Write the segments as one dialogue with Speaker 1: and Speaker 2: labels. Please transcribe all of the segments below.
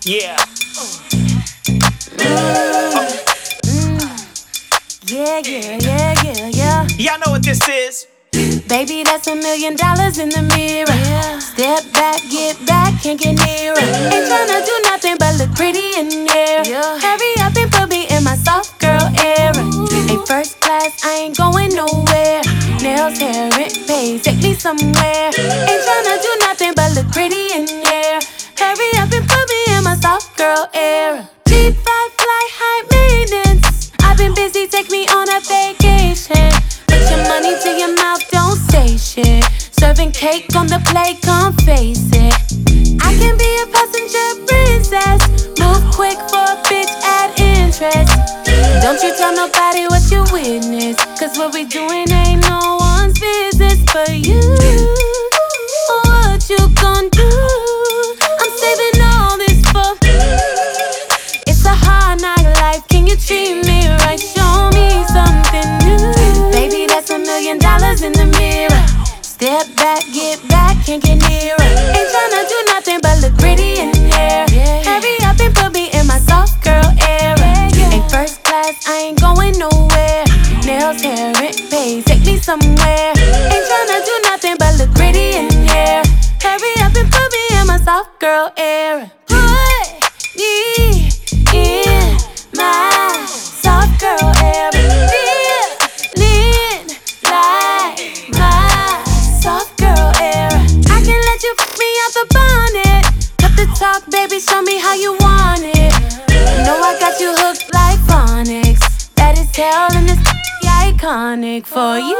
Speaker 1: Yeah.
Speaker 2: Yeah.
Speaker 1: Y'all know what this is.
Speaker 2: Baby, that's $1 million in the mirror. Yeah. Step back, get back, can't get nearer. Ain't tryna do nothing but look pretty in here. Yeah. Hurry up and put me in my soft girl era. Ain't first class, I ain't going nowhere. Nails, hair, rent, pay, take me somewhere. Ain't tryna do nothing but look pretty in here. Hurry up and put me in my soft girl era. G5 fly, high maintenance. I've been busy, take me on a vacation. Put your money to your mouth, don't say shit. Serving cake on the plate, come face it. I can be a passenger princess. Move quick for a bitch, add interest. Don't you tell nobody what you witness, cause what we doing ain't no one's business but you. What you gon' do? I'm saving all this for. It's a hard knock life, can you treat me right? Show me something new. Baby, that's $1 million in the mirror. Step back, get back, can't get nearer. Ain't tryna do nothing but look pretty in here. Hurry up and put me in my soft girl era. Ain't first class, I ain't going nowhere. Nails, hair, rent, pay, take me somewhere. Ain't tryna do nothing but look pretty in here. Hurry up and put me in my soft girl era. Put me in my soft girl era. Feeling like my soft girl era. I can let you fuck me out the bonnet. Cut the talk, baby, show me how you want it. Know I got you hooked like phonics. That is hell and it's iconic for you.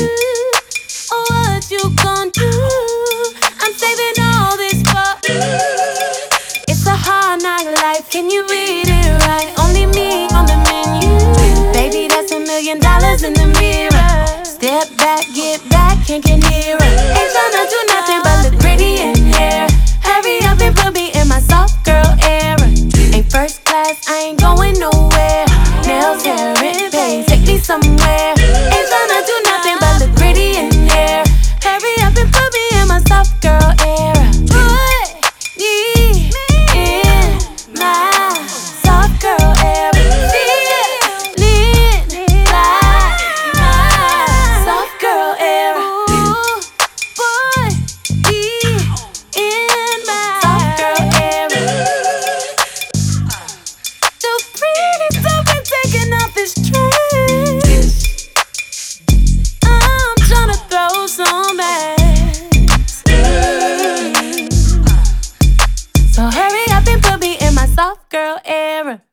Speaker 2: What you gon' do? I'm saving all this for. It's a hard knock life, can you read it right? Only me on the menu. Baby, that's $1 million in the mirror. Step back, get back, can't get nearer. Ain't tryna do nothing but look pretty in here. Hurry up and put me in my soft girl era. Ain't first class, I ain't going nowhere. Nails, hair, rent, pay, take me somewhere. Ain't tryna do nothing but look pretty in here. Hurry up and put me in my soft girl era. Put me in my soft girl era. Feeling like my soft girl era. Put me in my soft girl era. The pretty stuff been taking off this trash. I'm tryna throw some bags. So hurry up and put me in my soft girl era.